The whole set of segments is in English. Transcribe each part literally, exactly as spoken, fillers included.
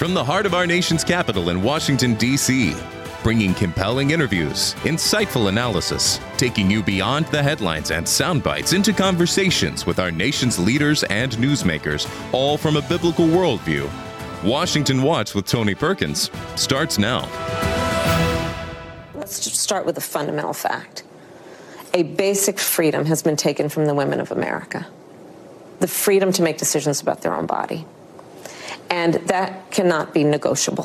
From the heart of our nation's capital in Washington, D C, bringing compelling interviews, insightful analysis, taking you beyond the headlines and sound bites into conversations with our nation's leaders and newsmakers, all from a biblical worldview. Washington Watch with Tony Perkins starts now. Let's just start with a fundamental fact. A basic freedom has been taken from the women of America. The freedom to make decisions about their own body. And that cannot be negotiable,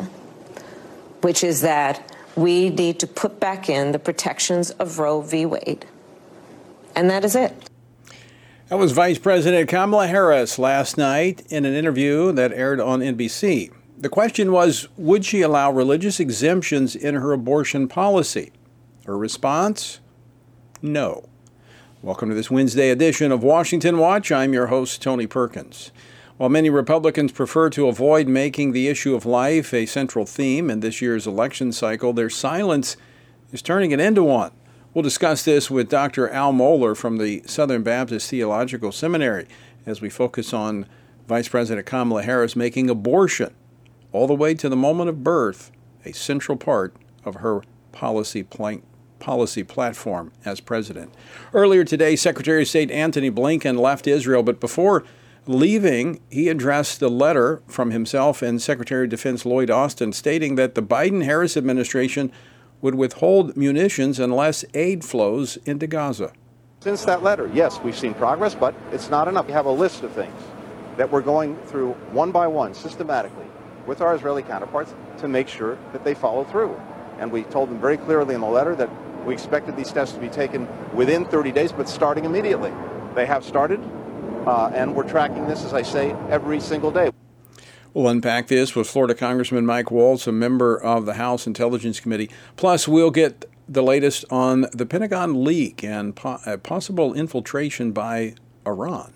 which is that we need to put back in the protections of Roe v. Wade. And that is it. That was Vice President Kamala Harris last night in an interview that aired on N B C. The question was, would she allow religious exemptions in her abortion policy? Her response, no. Welcome to this Wednesday edition of Washington Watch. I'm your host, Tony Perkins. While many Republicans prefer to avoid making the issue of life a central theme in this year's election cycle, their silence is turning it into one. We'll discuss this with Doctor Al Mohler from the Southern Baptist Theological Seminary as we focus on Vice President Kamala Harris making abortion all the way to the moment of birth a central part of her policy plank. policy platform as president. Earlier today, Secretary of State Antony Blinken left Israel, but before leaving, he addressed a letter from himself and Secretary of Defense Lloyd Austin stating that the Biden-Harris administration would withhold munitions unless aid flows into Gaza. Since that letter, yes, we've seen progress, but it's not enough. We have a list of things that we're going through one by one, systematically, with our Israeli counterparts to make sure that they follow through. And we told them very clearly in the letter that we expected these steps to be taken within thirty days, but starting immediately. They have started, uh, and we're tracking this, as I say, every single day. We'll unpack this with Florida Congressman Mike Waltz, a member of the House Intelligence Committee. Plus, we'll get the latest on the Pentagon leak and po- uh, possible infiltration by Iran.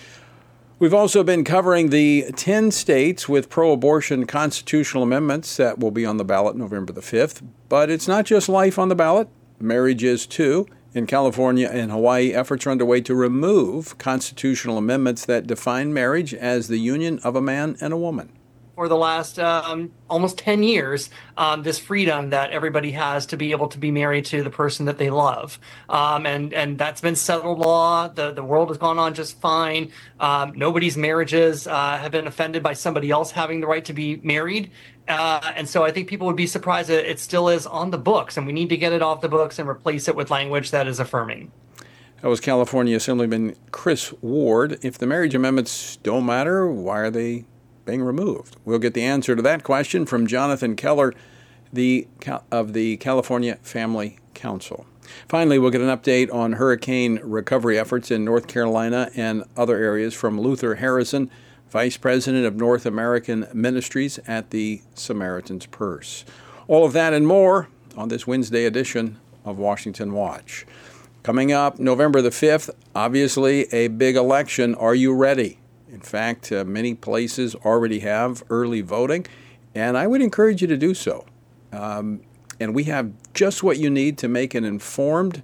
We've also been covering the ten states with pro-abortion constitutional amendments that will be on the ballot November the fifth. But it's not just life on the ballot. Marriage is too. In California and Hawaii, efforts are underway to remove constitutional amendments that define marriage as the union of a man and a woman. For the last um, almost ten years, um, this freedom that everybody has to be able to be married to the person that they love. Um, and, and that's been settled law. The, the world has gone on just fine. Um, nobody's marriages uh, have been offended by somebody else having the right to be married. Uh, and so I think people would be surprised that it still is on the books, and we need to get it off the books and replace it with language that is affirming. That was California Assemblyman Chris Ward. If the marriage amendments don't matter, why are they being removed? We'll get the answer to that question from Jonathan Keller, the of the California Family Council. Finally, we'll get an update on hurricane recovery efforts in North Carolina and other areas from Luther Harrison, Vice President of North American Ministries at the Samaritan's Purse. All of that and more on this Wednesday edition of Washington Watch. Coming up November the fifth, obviously a big election. Are you ready? In fact, uh, many places already have early voting, and I would encourage you to do so. Um, and we have just what you need to make an informed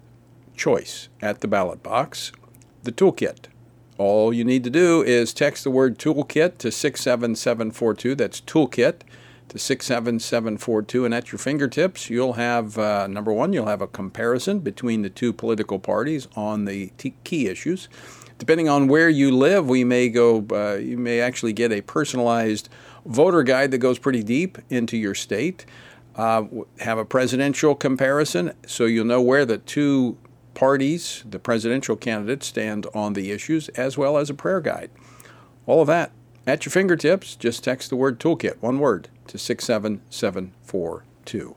choice at the ballot box, the toolkit. All you need to do is text the word toolkit to six seven seven four two. That's toolkit to six seven seven four two. And at your fingertips, you'll have, uh, number one, you'll have a comparison between the two political parties on the t- key issues. Depending on where you live, we may go. Uh, you may actually get a personalized voter guide that goes pretty deep into your state. Uh, have a presidential comparison, so you'll know where the two parties, the presidential candidates, stand on the issues, as well as a prayer guide. All of that at your fingertips. Just text the word toolkit, one word, to six seven seven four two.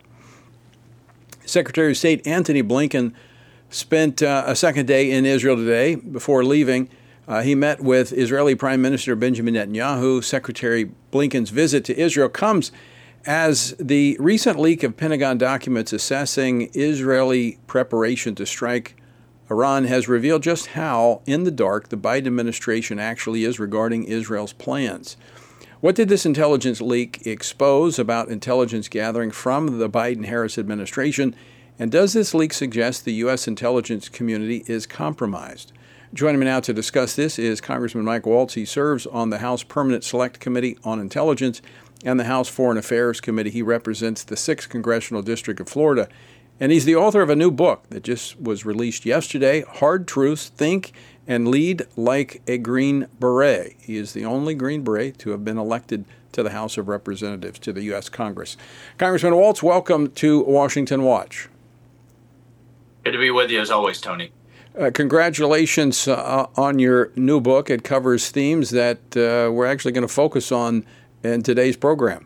Secretary of State Antony Blinken spent uh, a second day in Israel today. Before leaving, uh, he met with Israeli Prime Minister Benjamin Netanyahu. Secretary Blinken's visit to Israel comes as the recent leak of Pentagon documents assessing Israeli preparation to strike Iran has revealed just how in the dark the Biden administration actually is regarding Israel's plans. What did this intelligence leak expose about intelligence gathering from the Biden-Harris administration? And does this leak suggest the U S intelligence community is compromised? Joining me now to discuss this is Congressman Mike Waltz. He serves on the House Permanent Select Committee on Intelligence and the House Foreign Affairs Committee. He represents the sixth Congressional District of Florida. And he's the author of a new book that just was released yesterday, Hard Truths, Think and Lead Like a Green Beret. He is the only Green Beret to have been elected to the House of Representatives, to the U S Congress. Congressman Waltz, welcome to Washington Watch. Good to be with you as always, Tony. Uh, congratulations uh, on your new book. It covers themes that uh, we're actually going to focus on in today's program.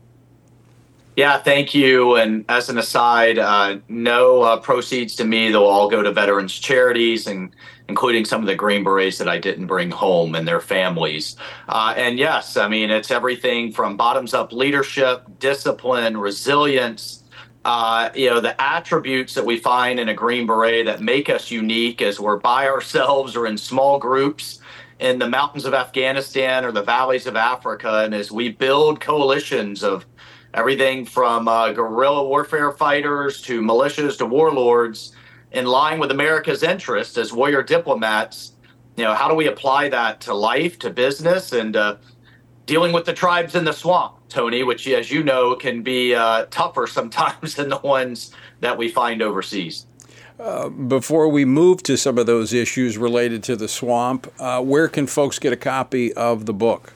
Yeah, thank you. And as an aside, uh, no uh, proceeds to me. They'll all go to veterans charities, and including some of the Green Berets that I didn't bring home and their families. Uh, and yes, I mean, it's everything from bottoms-up leadership, discipline, resilience, uh, you know, the attributes that we find in a Green Beret that make us unique as we're by ourselves or in small groups in the mountains of Afghanistan or the valleys of Africa. And as we build coalitions of everything from uh, guerrilla warfare fighters to militias to warlords, in line with America's interest as warrior diplomats, you know, how do we apply that to life, to business, and uh, dealing with the tribes in the swamp, Tony, which, as you know, can be uh, tougher sometimes than the ones that we find overseas. Uh, before we move to some of those issues related to the swamp, uh, where can folks get a copy of the book?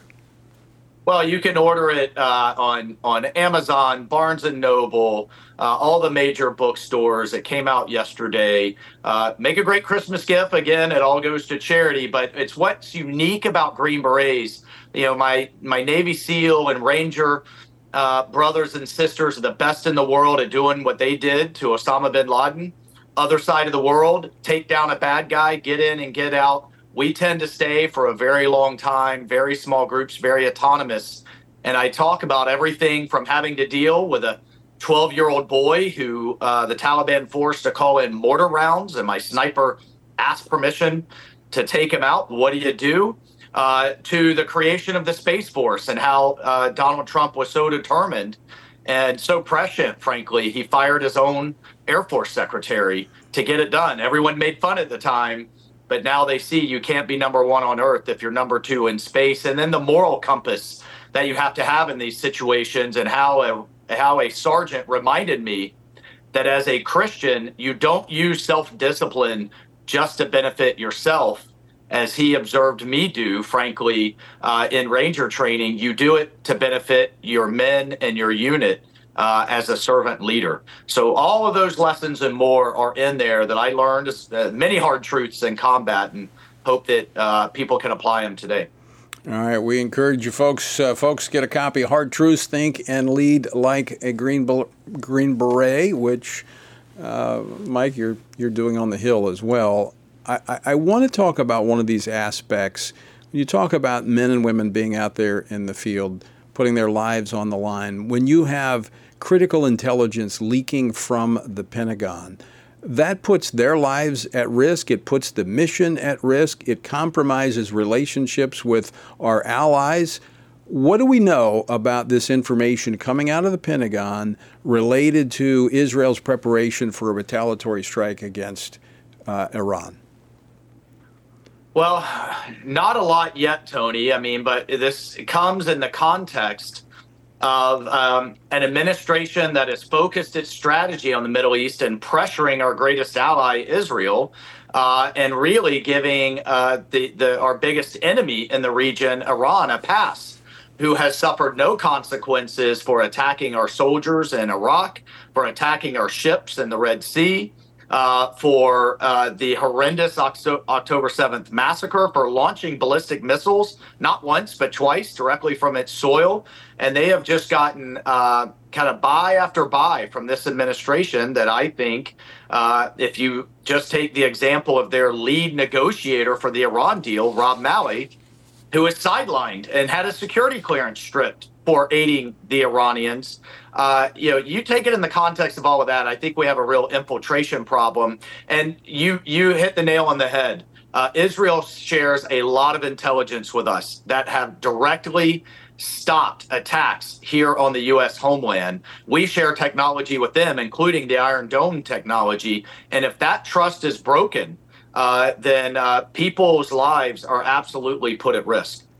Well, you can order it uh, on on Amazon, Barnes and Noble, uh, all the major bookstores. It came out yesterday. Uh, make a great Christmas gift. Again, it all goes to charity, but it's what's unique about Green Berets. You know, my my Navy SEAL and Ranger uh, brothers and sisters are the best in the world at doing what they did to Osama bin Laden. Other side of the world, take down a bad guy, get in and get out. We tend to stay for a very long time, very small groups, very autonomous. And I talk about everything from having to deal with a twelve-year-old boy who uh, the Taliban forced to call in mortar rounds, and my sniper asked permission to take him out. What do you do? Uh, to the creation of the Space Force and how uh, Donald Trump was so determined and so prescient, frankly. He fired his own Air Force secretary to get it done. Everyone made fun at the time. But now they see you can't be number one on Earth if you're number two in space. And then the moral compass that you have to have in these situations, and how a, how a sergeant reminded me that as a Christian, you don't use self-discipline just to benefit yourself, as he observed me do, frankly, uh, in Ranger training. You do it to benefit your men and your unit. Uh, as a servant leader. So all of those lessons and more are in there that I learned, uh, many hard truths in combat, and hope that uh, people can apply them today. All right, we encourage you folks, uh, folks get a copy of Hard Truths, Think and Lead Like a Green Green Beret, which, uh, Mike, you're, you're doing on the Hill as well. I, I, I want to talk about one of these aspects. When you talk about men and women being out there in the field, putting their lives on the line, when you have critical intelligence leaking from the Pentagon, that puts their lives at risk. It puts the mission at risk. It compromises relationships with our allies. What do we know about this information coming out of the Pentagon related to Israel's preparation for a retaliatory strike against uh, Iran? Well, not a lot yet, Tony. I mean, but this comes in the context of um, an administration that has focused its strategy on the Middle East and pressuring our greatest ally, Israel, uh, and really giving uh, the, the our biggest enemy in the region, Iran, a pass, who has suffered no consequences for attacking our soldiers in Iraq, for attacking our ships in the Red Sea, Uh, for uh, the horrendous Octo- October seventh massacre, for launching ballistic missiles, not once, but twice, directly from its soil. And they have just gotten uh, kind of buy after buy from this administration that I think, uh, if you just take the example of their lead negotiator for the Iran deal, Rob Malley, who was sidelined and had a security clearance stripped for aiding the Iranians. Uh, you know, you take it in the context of all of that, I think we have a real infiltration problem. And you you hit the nail on the head. Uh, Israel shares a lot of intelligence with us that have directly stopped attacks here on the U S homeland. We share technology with them, including the Iron Dome technology. And if that trust is broken, uh, then uh, people's lives are absolutely put at risk.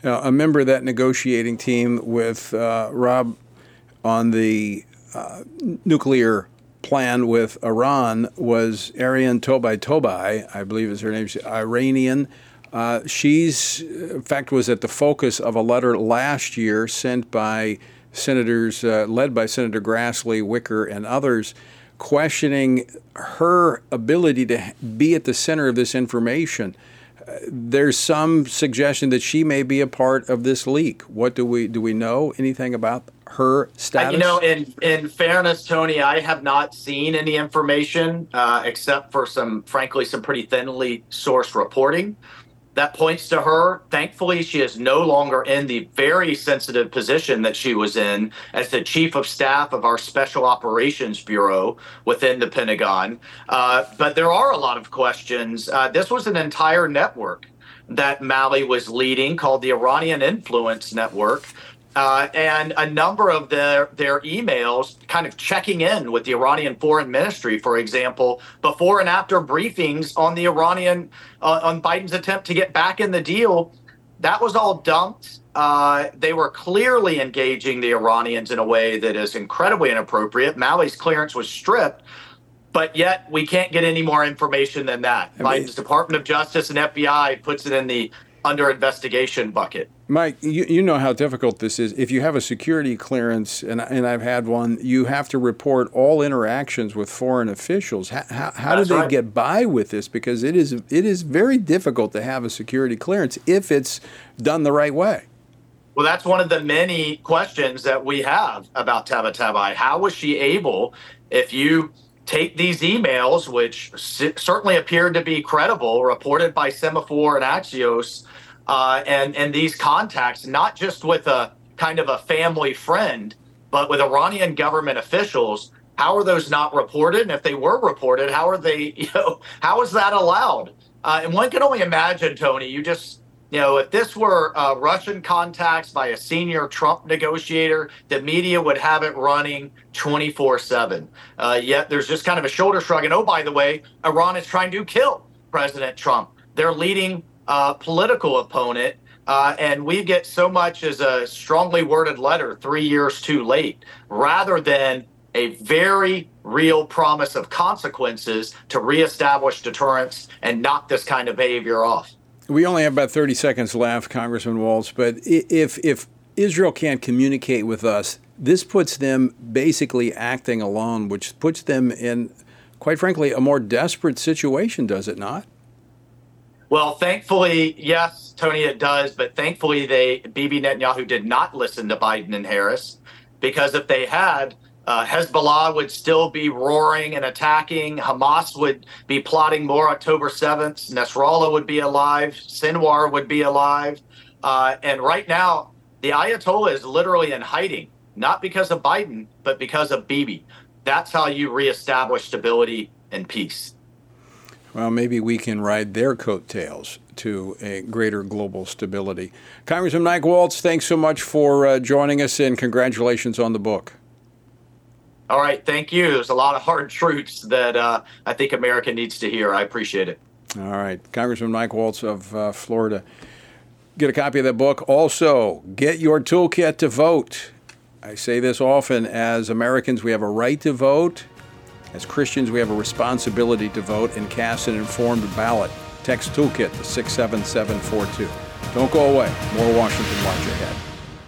Uh, a member of that negotiating team with uh, Rob on the uh, nuclear plan with Iran was Arian Tobai Tobai, I believe is her name, she's Iranian. Uh, she's, in fact, was at the focus of a letter last year sent by senators, uh, led by Senator Grassley, Wicker, and others, questioning her ability to be at the center of this information. Uh, there's some suggestion that she may be a part of this leak. What do we do? We know anything about her status? Uh, you know, in in fairness, Tony, I have not seen any information uh, except for some, frankly, some pretty thinly sourced reporting that points to her. Thankfully, she is no longer in the very sensitive position that she was in as the chief of staff of our Special Operations Bureau within the Pentagon. Uh, but there are a lot of questions. Uh, this was an entire network that Malley was leading called the Iranian Influence Network. Uh, and a number of their, their emails kind of checking in with the Iranian Foreign Ministry, for example, before and after briefings on the Iranian, uh, on Biden's attempt to get back in the deal, that was all dumped. Uh, they were clearly engaging the Iranians in a way that is incredibly inappropriate. Malley's clearance was stripped, but yet we can't get any more information than that. I mean, Biden's Department of Justice and F B I puts it in the under investigation bucket. Mike, you, you know how difficult this is. If you have a security clearance, and, and I've had one, you have to report all interactions with foreign officials. How, how, how do they right. get by with this? Because it is it is very difficult to have a security clearance if it's done the right way. Well, that's one of the many questions that we have about Tabatabai. How was she able, if you take these emails, which c- certainly appeared to be credible, reported by Semafor and Axios, uh, and, and these contacts, not just with a kind of a family friend, but with Iranian government officials, how are those not reported? And if they were reported, how are they, you know, how is that allowed? Uh, and one can only imagine, Tony, you just, you know, if this were uh, Russian contacts by a senior Trump negotiator, the media would have it running twenty-four seven. Uh, yet there's just kind of a shoulder shrug. And oh, by the way, Iran is trying to kill President Trump, their leading uh, political opponent. Uh, and we get so much as a strongly worded letter three years too late, rather than a very real promise of consequences to reestablish deterrence and knock this kind of behavior off. We only have about thirty seconds left, Congressman Waltz, but if if Israel can't communicate with us, this puts them basically acting alone, which puts them in, quite frankly, a more desperate situation, does it not? Well, thankfully, yes, Tony, it does. But thankfully, they Bibi Netanyahu did not listen to Biden and Harris, because if they had, Uh, Hezbollah would still be roaring and attacking. Hamas would be plotting more October seventh. Nasrallah would be alive. Sinwar would be alive. Uh, and right now, the Ayatollah is literally in hiding, not because of Biden, but because of Bibi. That's how you reestablish stability and peace. Well, maybe we can ride their coattails to a greater global stability. Congressman Mike Waltz, thanks so much for uh, joining us, and congratulations on the book. All right. Thank you. There's a lot of hard truths that uh, I think America needs to hear. I appreciate it. All right. Congressman Mike Waltz of uh, Florida. Get a copy of that book. Also, get your toolkit to vote. I say this often. As Americans, we have a right to vote. As Christians, we have a responsibility to vote and cast an informed ballot. Text toolkit to six seven seven four two. Don't go away. More Washington Watch ahead.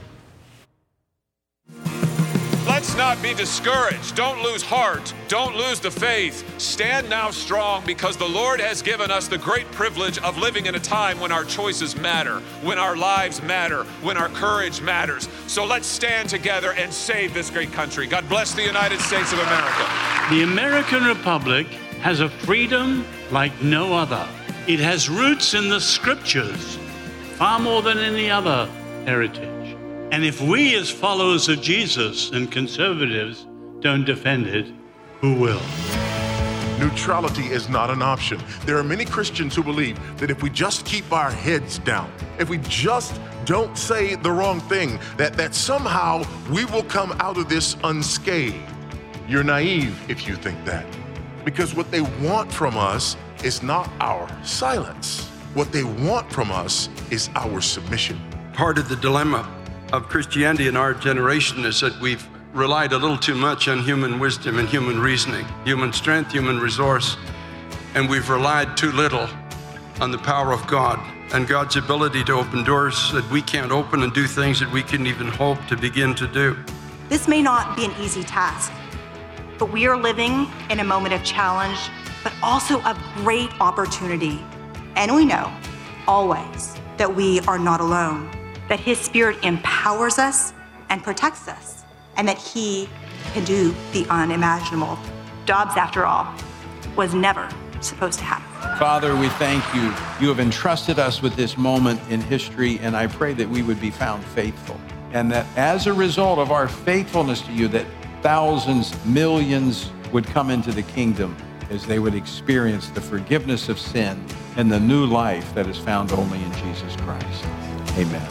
Let's not be discouraged. Don't lose heart. Don't lose the faith. Stand now strong, because the Lord has given us the great privilege of living in a time when our choices matter, when our lives matter, when our courage matters. So let's stand together and save this great country. God bless the United States of America. The American Republic has a freedom like no other. It has roots in the scriptures, far more than any other heritage. And if we as followers of Jesus and conservatives don't defend it, who will? Neutrality is not an option. There are many Christians who believe that if we just keep our heads down, if we just don't say the wrong thing, that, that somehow we will come out of this unscathed. You're naive if you think that. Because what they want from us is not our silence. What they want from us is our submission. part of the dilemma of Christianity in our generation is that we've relied a little too much on human wisdom and human reasoning, human strength, human resource, and we've relied too little on the power of God and God's ability to open doors that we can't open and do things that we couldn't even hope to begin to do. This may not be an easy task, but we are living in a moment of challenge, but also of great opportunity. And we know always that we are not alone, that His Spirit empowers us and protects us, and that He can do the unimaginable. Dobbs, after all, was never supposed to happen. Father, we thank you. You have entrusted us with this moment in history, and I pray that we would be found faithful. And that as a result of our faithfulness to you, that thousands, millions would come into the kingdom as they would experience the forgiveness of sin and the new life that is found only in Jesus Christ. Amen.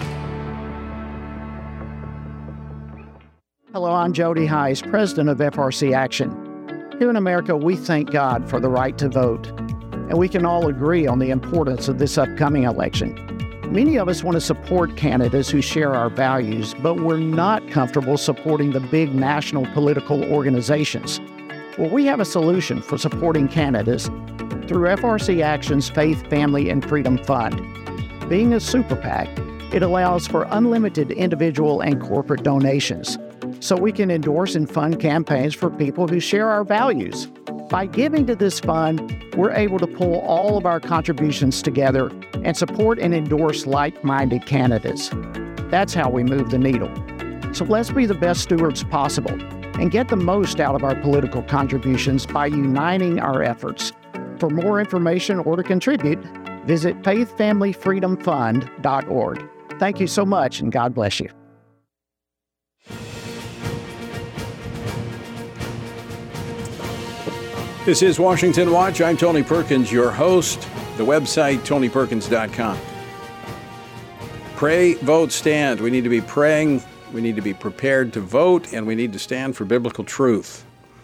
Hello, I'm Jody Heiss, president of F R C Action. Here in America, we thank God for the right to vote, and we can all agree on the importance of this upcoming election. Many of us want to support candidates who share our values, but we're not comfortable supporting the big national political organizations. Well, we have a solution for supporting candidates through F R C Action's Faith, Family, and Freedom Fund. Being a super PAC, it allows for unlimited individual and corporate donations, so we can endorse and fund campaigns for people who share our values. By giving to this fund, we're able to pull all of our contributions together and support and endorse like-minded candidates. That's how we move the needle. So let's be the best stewards possible and get the most out of our political contributions by uniting our efforts. For more information or to contribute, visit faith family freedom fund dot org. Thank you so much, and God bless you. This is Washington Watch. I'm Tony Perkins, your host. The website, tony perkins dot com. Pray, vote, stand. We need to be praying. We need to be prepared to vote, and we need to stand for biblical truth.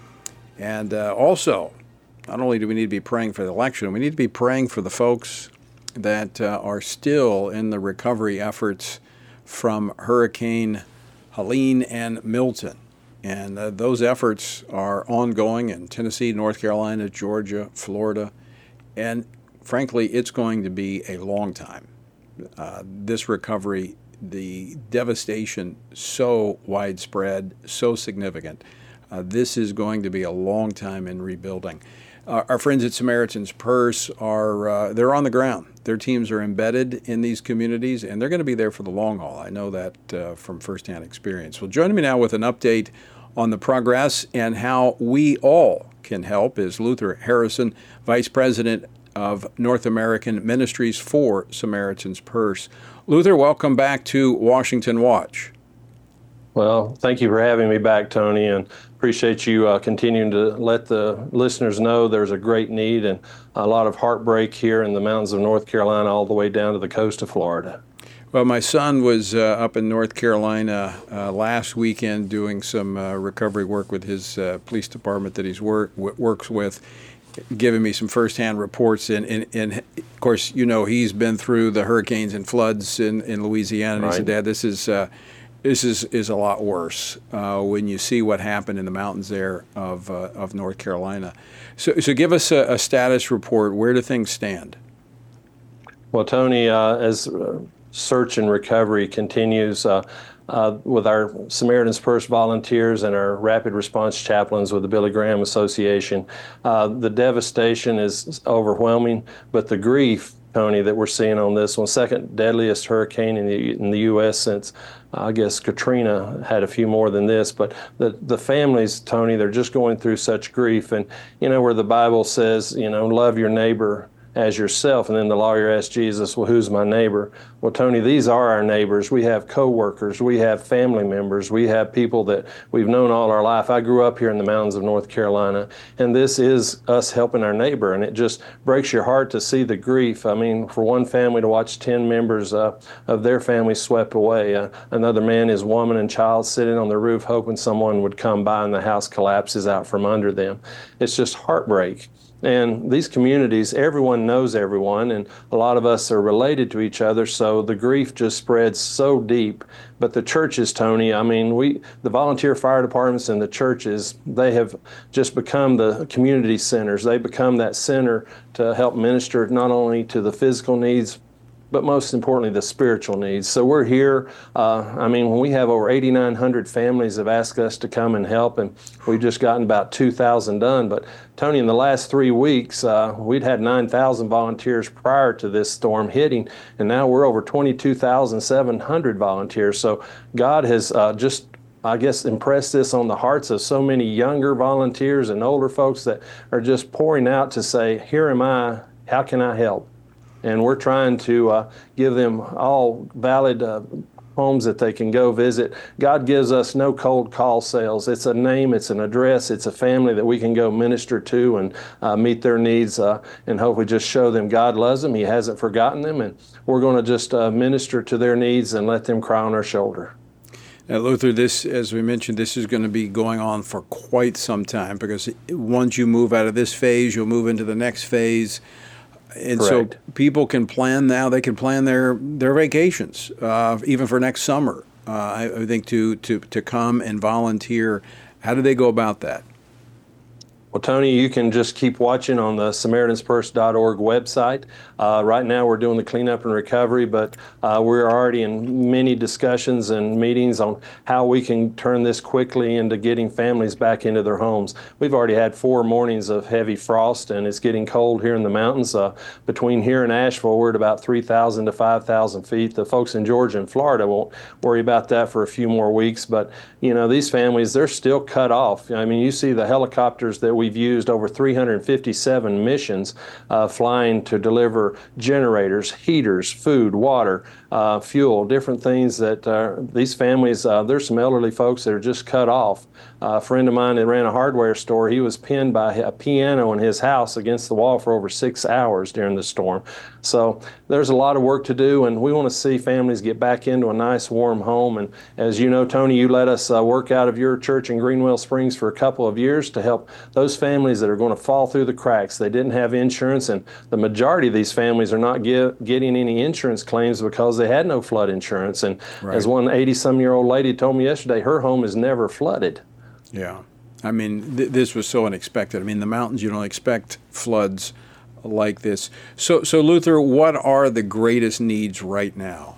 And uh, also, not only do we need to be praying for the election, we need to be praying for the folks that uh, are still in the recovery efforts from Hurricane Helene and Milton. And uh, those efforts are ongoing in Tennessee, North Carolina, Georgia, Florida, and frankly, it's going to be a long time. Uh, this recovery, the devastation so widespread, so significant. Uh, this is going to be a long time in rebuilding. Uh, our friends at Samaritan's Purse are uh, they're on the ground. Their teams are embedded in these communities, and they're going to be there for the long haul. I know that uh, from firsthand experience. Well, joining me now with an update on the progress and how we all can help is Luther Harrison, Vice President of North American Ministries for Samaritan's Purse. Luther, welcome back to Washington Watch. Well, thank you for having me back, Tony, and appreciate you uh, continuing to let the listeners know there's a great need and a lot of heartbreak here in the mountains of North Carolina all the way down to the coast of Florida. Well, my son was uh, up in North Carolina uh, last weekend doing some uh, recovery work with his uh, police department that he work, w- works with, giving me some firsthand reports. And, and, and, of course, you know, he's been through the hurricanes and floods in, in Louisiana. And right. He said, Dad, this is uh, this is, is a lot worse uh, when you see what happened in the mountains there of uh, of North Carolina. So, so give us a, a status report. Where do things stand? Well, Tony, uh, as uh, search and recovery continues uh, uh, with our Samaritan's Purse volunteers and our rapid response chaplains with the Billy Graham Association. Uh, the devastation is overwhelming, but the grief, Tony, that we're seeing on this one, second deadliest hurricane in the in the U S since, uh, I guess, Katrina had a few more than this. But the, the families, Tony, they're just going through such grief. And, you know, where the Bible says, you know, love your neighbor as yourself. And then the lawyer asked Jesus, well, who's my neighbor? Well, Tony, these are our neighbors. We have coworkers, we have family members, we have people that we've known all our life. I grew up here in the mountains of North Carolina, and this is us helping our neighbor. And it just breaks your heart to see the grief. I mean, for one family to watch ten members uh, of their family swept away. Uh, another man, his woman and child sitting on the roof hoping someone would come by and the house collapses out from under them. It's just heartbreak. And these communities, everyone knows everyone, and a lot of us are related to each other, so the grief just spreads so deep. But the churches, Tony, I mean, we, the volunteer fire departments and the churches, they have just become the community centers. They become that center to help minister not only to the physical needs, but most importantly, the spiritual needs. So we're here. Uh, I mean, when we have over eighty-nine hundred families have asked us to come and help, and we've just gotten about two thousand done. But Tony, in the last three weeks, uh, we'd had nine thousand volunteers prior to this storm hitting, and now we're over twenty-two thousand seven hundred volunteers. So God has uh, just I guess, impressed this on the hearts of so many younger volunteers and older folks that are just pouring out to say, here am I, how can I help? And we're trying to uh, give them all valid uh, homes that they can go visit. God gives us no cold call sales. It's a name, it's an address, it's a family that we can go minister to and uh, meet their needs uh, and hopefully just show them God loves them. He hasn't forgotten them, and we're going to just uh, minister to their needs and let them cry on our shoulder. Now, Luther, this, as we mentioned, this is going to be going on for quite some time, because once you move out of this phase, you'll move into the next phase. And Correct. So people can plan now. They can plan their their vacations, uh, even for next summer. Uh, I, I think to, to to come and volunteer. How do they go about that? Well, Tony, you can just keep watching on the Samaritans Purse dot org website. Uh, right now, we're doing the cleanup and recovery, but uh, we're already in many discussions and meetings on how we can turn this quickly into getting families back into their homes. We've already had four mornings of heavy frost, and it's getting cold here in the mountains. Uh, between here and Asheville, we're at about three thousand to five thousand feet. The folks in Georgia and Florida won't worry about that for a few more weeks, but you know, these families, they're still cut off. I mean, you see the helicopters that we We've used over three hundred fifty-seven missions uh, flying to deliver generators, heaters, food, water, uh, fuel, different things that uh, these families, uh, there's some elderly folks that are just cut off. Uh, a friend of mine that ran a hardware store, he was pinned by a piano in his house against the wall for over six hours during the storm. So there's a lot of work to do, and we want to see families get back into a nice warm home. And as you know, Tony, you let us uh, work out of your church in Greenwell Springs for a couple of years to help those families that are going to fall through the cracks. They didn't have insurance, and the majority of these families are not get, getting any insurance claims because they had no flood insurance. And right. As one eighty-some-year-old lady told me yesterday, her home is never flooded. Yeah. I mean, th- this was so unexpected. I mean, the mountains, you don't expect floods like this. So, so Luther, what are the greatest needs right now?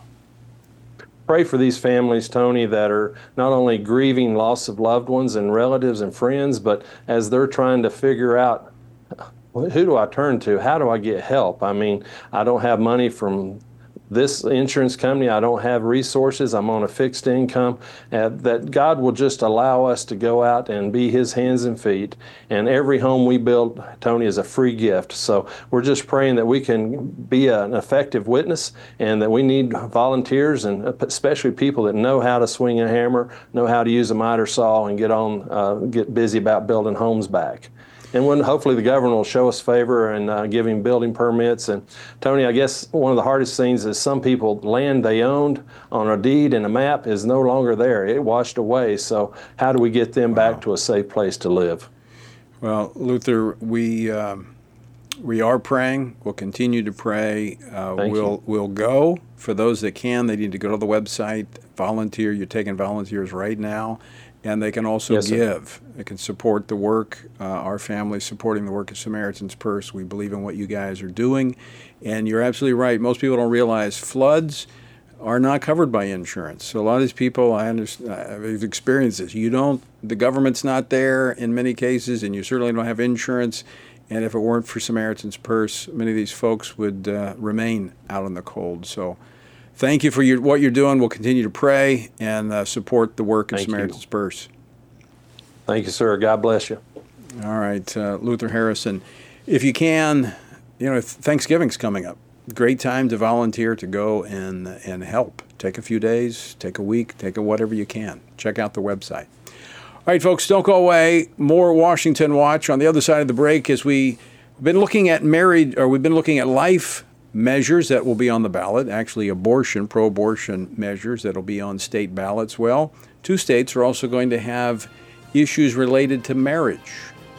Pray for these families, Tony, that are not only grieving loss of loved ones and relatives and friends, but as they're trying to figure out, who do I turn to? How do I get help? I mean, I don't have money from this insurance company. I don't have resources. I'm on a fixed income. Uh, that God will just allow us to go out and be His hands and feet. And every home we build, Tony, is a free gift. So we're just praying that we can be a, an effective witness, and that we need volunteers, and especially people that know how to swing a hammer, know how to use a miter saw, and get on, uh, get busy about building homes back. And when hopefully the governor will show us favor and uh, giving building permits. And Tony, I guess one of the hardest things is some people, land they owned on a deed and a map is no longer there. It washed away. So how do we get them wow. back to a safe place to live? Well, Luther, we um, we are praying. We'll continue to pray. Uh, Thank we'll you. we'll go. For those that can, they need to go to the website, volunteer. You're taking volunteers right now. And they can also yes, give. Sir. They can support the work. Uh, our family supporting the work of Samaritan's Purse. We believe in what you guys are doing. And you're absolutely right. Most people don't realize floods are not covered by insurance. So a lot of these people, I understand, I've experienced this. You don't, the government's not there in many cases, and you certainly don't have insurance. And if it weren't for Samaritan's Purse, many of these folks would uh, remain out in the cold. So thank you for your, what you're doing. We'll continue to pray and uh, support the work of Thank Samaritan's you. Purse. Thank you, sir. God bless you. All right, uh, Luther Harrison. If you can, you know, Thanksgiving's coming up. Great time to volunteer, to go and and help. Take a few days, take a week, take a whatever you can. Check out the website. All right, folks, don't go away. More Washington Watch on the other side of the break, as we've been looking at married, or we've been looking at life measures that will be on the ballot, actually abortion, pro-abortion measures that will be on state ballots. Well, two states are also going to have issues related to marriage.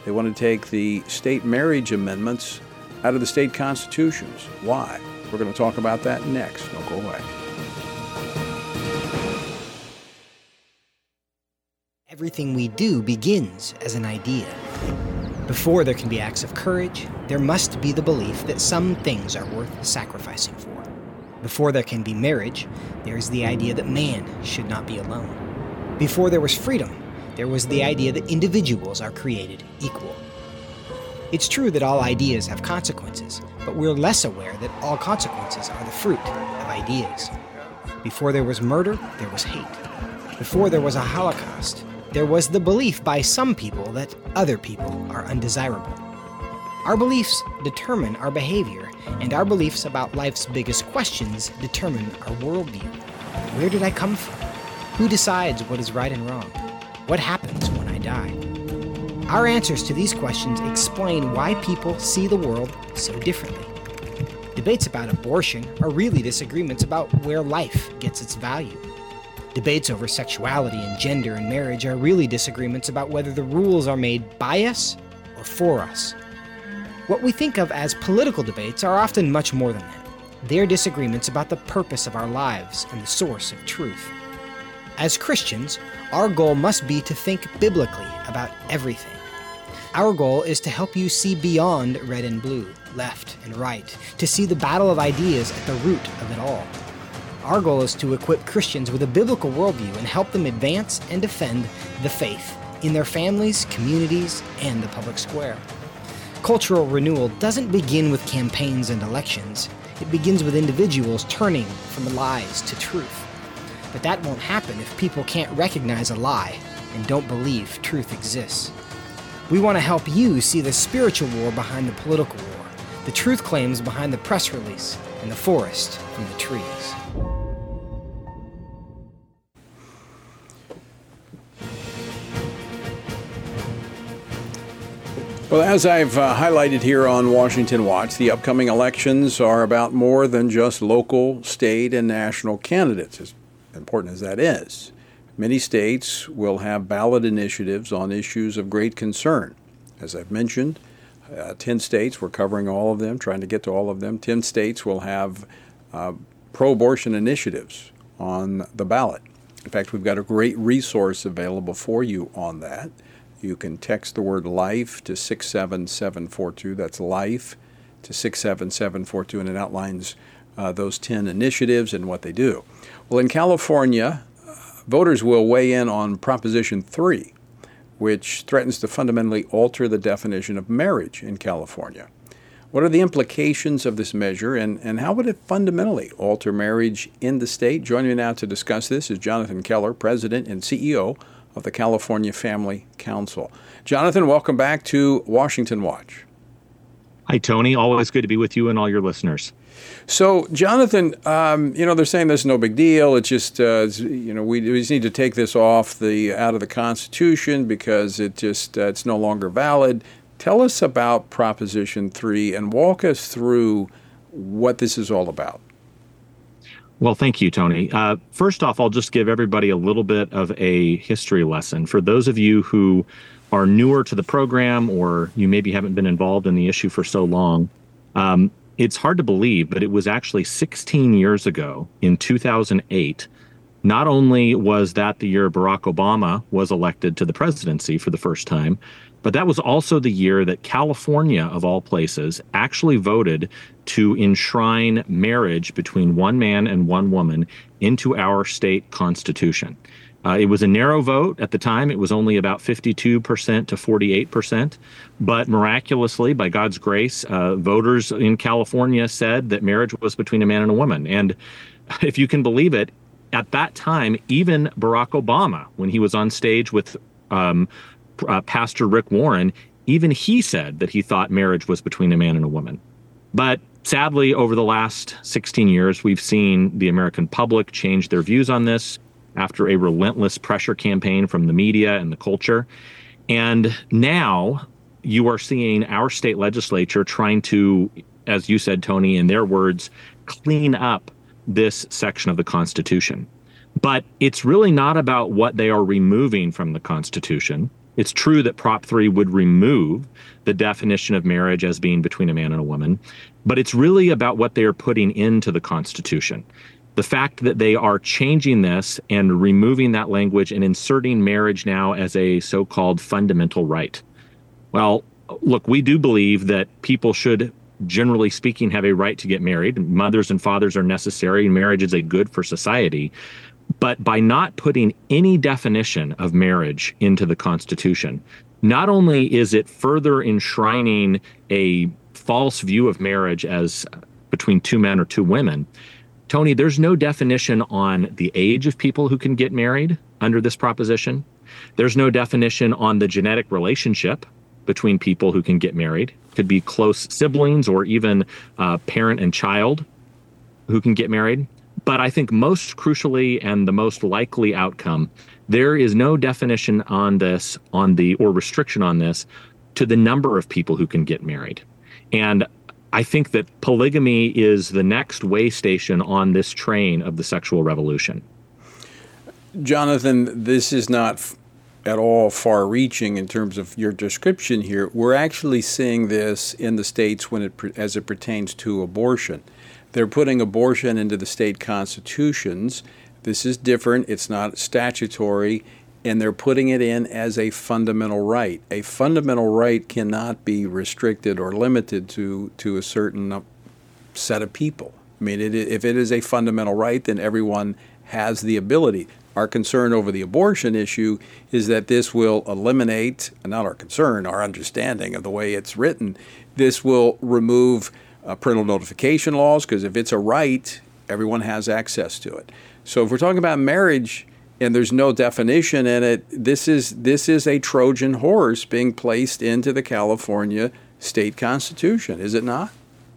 They want to take the state marriage amendments out of the state constitutions. Why? We're going to talk about that next. Don't go away. Everything we do begins as an idea. Before there can be acts of courage, there must be the belief that some things are worth sacrificing for. Before there can be marriage, there is the idea that man should not be alone. Before there was freedom, there was the idea that individuals are created equal. It's true that all ideas have consequences, but we're less aware that all consequences are the fruit of ideas. Before there was murder, there was hate. Before there was a Holocaust, there was the belief by some people that other people are undesirable. Our beliefs determine our behavior, and our beliefs about life's biggest questions determine our worldview. Where did I come from? Who decides what is right and wrong? What happens when I die? Our answers to these questions explain why people see the world so differently. Debates about abortion are really disagreements about where life gets its value. Debates over sexuality and gender and marriage are really disagreements about whether the rules are made by us or for us. What we think of as political debates are often much more than that. They're disagreements about the purpose of our lives and the source of truth. As Christians, our goal must be to think biblically about everything. Our goal is to help you see beyond red and blue, left and right, to see the battle of ideas at the root of it all. Our goal is to equip Christians with a biblical worldview and help them advance and defend the faith in their families, communities, and the public square. Cultural renewal doesn't begin with campaigns and elections. It begins with individuals turning from lies to truth. But that won't happen if people can't recognize a lie and don't believe truth exists. We want to help you see the spiritual war behind the political war, the truth claims behind the press release, and the forest from the trees. Well, as I've uh, highlighted here on Washington Watch, the upcoming elections are about more than just local, state, and national candidates, as important as that is. Many states will have ballot initiatives on issues of great concern. As I've mentioned, uh, ten states, we're covering all of them, trying to get to all of them. ten states will have uh, pro-abortion initiatives on the ballot. In fact, we've got a great resource available for you on that. You can text the word LIFE to six seven seven four two. That's LIFE to six seven seven four two, and it outlines uh, those ten initiatives and what they do. Well, in California, uh, voters will weigh in on Proposition three, which threatens to fundamentally alter the definition of marriage in California. What are the implications of this measure, and, and how would it fundamentally alter marriage in the state? Joining me now to discuss this is Jonathan Keller, President and C E O of the California Family Council. Jonathan, welcome back to Washington Watch. Hi, Tony. Always good to be with you and all your listeners. So, Jonathan, um, you know, they're saying this is no big deal. It's just, uh, you know, we, we just need to take this off the out of the Constitution because it just uh, it's no longer valid. Tell us about Proposition three and walk us through what this is all about. Well, thank you, Tony. Uh, first off, I'll just give everybody a little bit of a history lesson. For those of you who are newer to the program or you maybe haven't been involved in the issue for so long, um, it's hard to believe, but it was actually sixteen years ago in two thousand eight. Not only was that the year Barack Obama was elected to the presidency for the first time, but that was also the year that California, of all places, actually voted to enshrine marriage between one man and one woman into our state constitution. Uh, it was a narrow vote at the time. It was only about fifty-two percent to forty-eight percent. But miraculously, by God's grace, uh, voters in California said that marriage was between a man and a woman. And if you can believe it, at that time, even Barack Obama, when he was on stage with um, uh, Pastor Rick Warren, even he said that he thought marriage was between a man and a woman. But sadly, over the last sixteen years, we've seen the American public change their views on this after a relentless pressure campaign from the media and the culture. And now you are seeing our state legislature trying to, as you said, Tony, in their words, clean up this section of the Constitution. But it's really not about what they are removing from the Constitution. It's true that Prop three would remove the definition of marriage as being between a man and a woman, but it's really about what they are putting into the Constitution. The fact that they are changing this and removing that language and inserting marriage now as a so-called fundamental right. Well, look, we do believe that people should, generally speaking, have a right to get married. Mothers and fathers are necessary, and marriage is a good for society. But by not putting any definition of marriage into the Constitution, not only is it further enshrining a false view of marriage as between two men or two women, Tony, there's no definition on the age of people who can get married under this proposition. There's no definition on the genetic relationship between people who can get married. Could be close siblings or even uh, parent and child who can get married. But I think most crucially and the most likely outcome, there is no definition on this, on the or restriction on this, to the number of people who can get married. And I think that polygamy is the next way station on this train of the sexual revolution. Jonathan, this is not f- at all far-reaching in terms of your description here. We're actually seeing this in the states when it as it pertains to abortion. They're putting abortion into the state constitutions. This is different. It's not statutory, and they're putting it in as a fundamental right. A fundamental right cannot be restricted or limited to, to a certain set of people. I mean, it, if it is a fundamental right, then everyone has the ability. Our concern over the abortion issue is that this will eliminate, not our concern, our understanding of the way it's written, this will remove Uh, parental notification laws, because if it's a right, everyone has access to it. So if we're talking about marriage and there's no definition in it, this is this is a Trojan horse being placed into the California state constitution, is it not?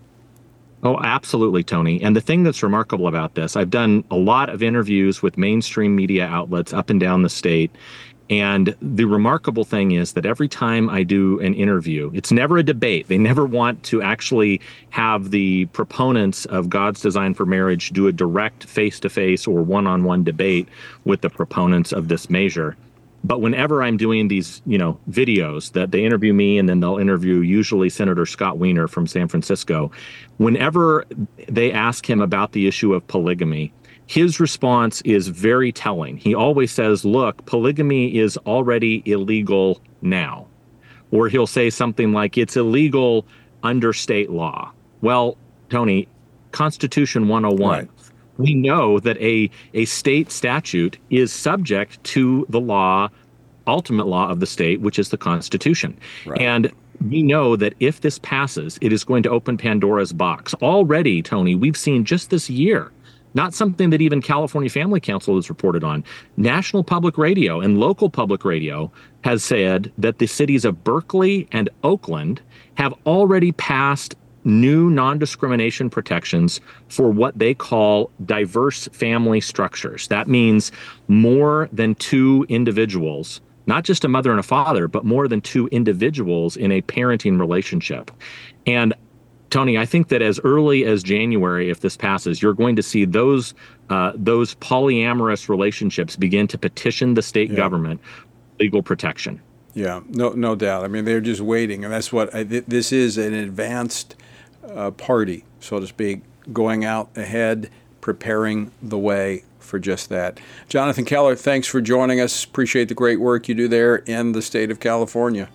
Oh, absolutely, Tony. And the thing that's remarkable about this, I've done a lot of interviews with mainstream media outlets up and down the state. And the remarkable thing is that every time I do an interview, it's never a debate. They never want to actually have the proponents of God's design for marriage do a direct face-to-face or one-on-one debate with the proponents of this measure. But whenever I'm doing these, you know, videos that they interview me and then they'll interview usually Senator Scott Wiener from San Francisco, whenever they ask him about the issue of polygamy, his response is very telling. He always says, look, polygamy is already illegal now. Or he'll say something like, it's illegal under state law. Well, Tony, Constitution one oh one, right. We know that a, a state statute is subject to the law, ultimate law of the state, which is the Constitution. Right. And we know that if this passes, it is going to open Pandora's box. Already, Tony, we've seen just this year, not something that even California Family Council has reported on. National Public Radio and local public radio has said that the cities of Berkeley and Oakland have already passed new non-discrimination protections for what they call diverse family structures. That means more than two individuals, not just a mother and a father, but more than two individuals in a parenting relationship. And Tony, I think that as early as January, if this passes, you're going to see those uh, those polyamorous relationships begin to petition the state yeah. government for legal protection. Yeah, no, no doubt. I mean, they're just waiting, and that's what I, th- this is an advanced uh, party, so to speak, going out ahead, preparing the way for just that. Jonathan Keller, thanks for joining us. Appreciate the great work you do there in the state of California.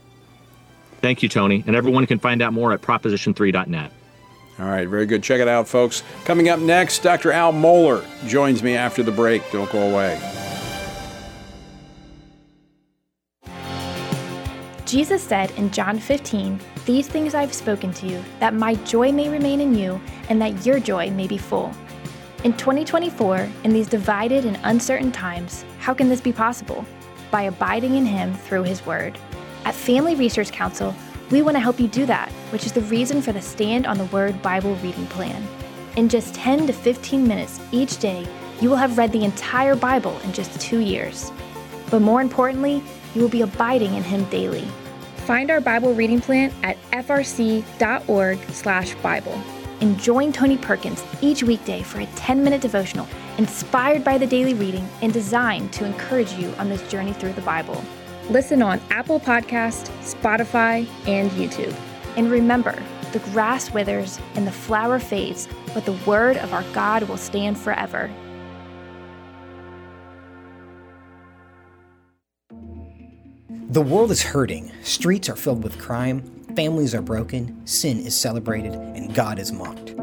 Thank you, Tony. And everyone can find out more at proposition three dot net. All right, very good. Check it out, folks. Coming up next, Doctor Al Mohler joins me after the break. Don't go away. Jesus said in John fifteen, "These things I've spoken to you, that my joy may remain in you, and that your joy may be full." In twenty twenty-four, in these divided and uncertain times, how can this be possible? By abiding in Him through His Word. At Family Research Council, we want to help you do that, which is the reason for the Stand on the Word Bible reading plan. In just ten to fifteen minutes each day, you will have read the entire Bible in just two years. But more importantly, you will be abiding in Him daily. Find our Bible reading plan at f r c dot org slash Bible and join Tony Perkins each weekday for a ten-minute devotional inspired by the daily reading and designed to encourage you on this journey through the Bible. Listen on Apple Podcasts, Spotify, and YouTube. And remember, the grass withers and the flower fades, but the word of our God will stand forever. The world is hurting. Streets are filled with crime. Families are broken. Sin is celebrated, and God is mocked.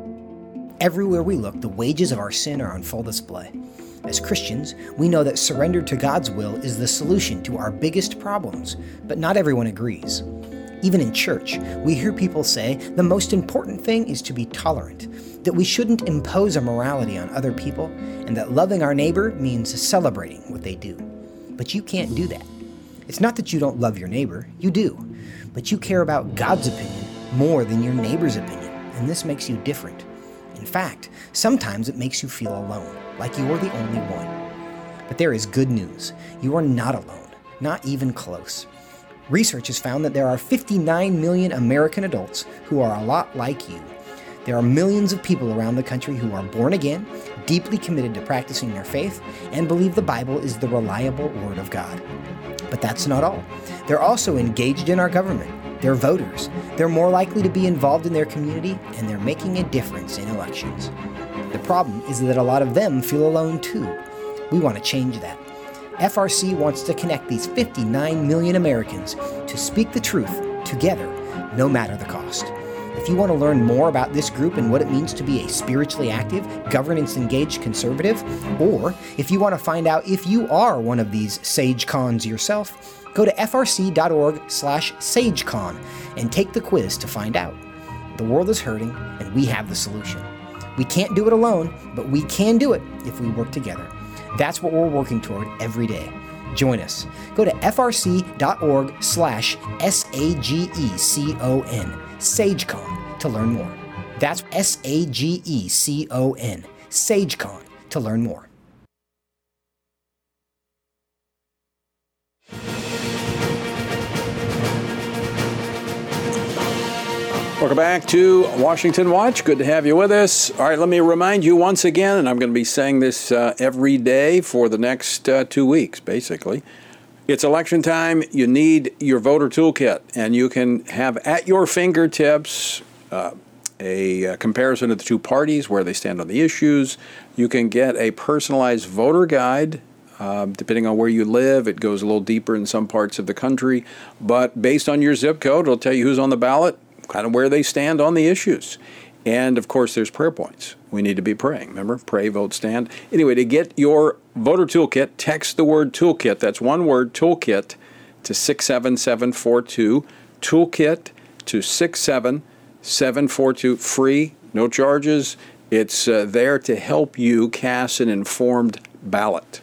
Everywhere we look, the wages of our sin are on full display. As Christians, we know that surrender to God's will is the solution to our biggest problems, but not everyone agrees. Even in church, we hear people say the most important thing is to be tolerant, that we shouldn't impose our morality on other people, and that loving our neighbor means celebrating what they do. But you can't do that. It's not that you don't love your neighbor, you do, but you care about God's opinion more than your neighbor's opinion, and this makes you different. In fact, sometimes it makes you feel alone, like you are the only one. But there is good news. You are not alone, not even close. Research has found that there are fifty-nine million American adults who are a lot like you. There are millions of people around the country who are born again, deeply committed to practicing their faith, and believe the Bible is the reliable Word of God. But that's not all. They're also engaged in our government. They're voters. They're more likely to be involved in their community, and they're making a difference in elections. The problem is that a lot of them feel alone too. We want to change that. F R C wants to connect these fifty-nine million Americans to speak the truth together, no matter the cost. If you want to learn more about this group and what it means to be a spiritually active, governance-engaged conservative, or if you want to find out if you are one of these SageCons yourself, go to f r c dot org slash sagecon and take the quiz to find out. The world is hurting, and we have the solution. We can't do it alone, but we can do it if we work together. That's what we're working toward every day. Join us. Go to f r c dot org slash S A G E C O N, SageCon, to learn more. That's S A G E C O N, SageCon, to learn more. Welcome back to Washington Watch. Good to have you with us. All right, let me remind you once again, and I'm going to be saying this uh, every day for the next uh, two weeks, basically. It's election time. You need your voter toolkit, and you can have at your fingertips uh, a, a comparison of the two parties, where they stand on the issues. You can get a personalized voter guide. Uh, depending on where you live, it goes a little deeper in some parts of the country. But based on your zip code, it'll tell you who's on the ballot, kind of where they stand on the issues. And, of course, there's prayer points. We need to be praying. Remember? Pray, vote, stand. Anyway, to get your voter toolkit, text the word toolkit. That's one word, toolkit, to six seven seven four two. Toolkit to six seven seven four two. Free, no charges. It's uh, there to help you cast an informed ballot.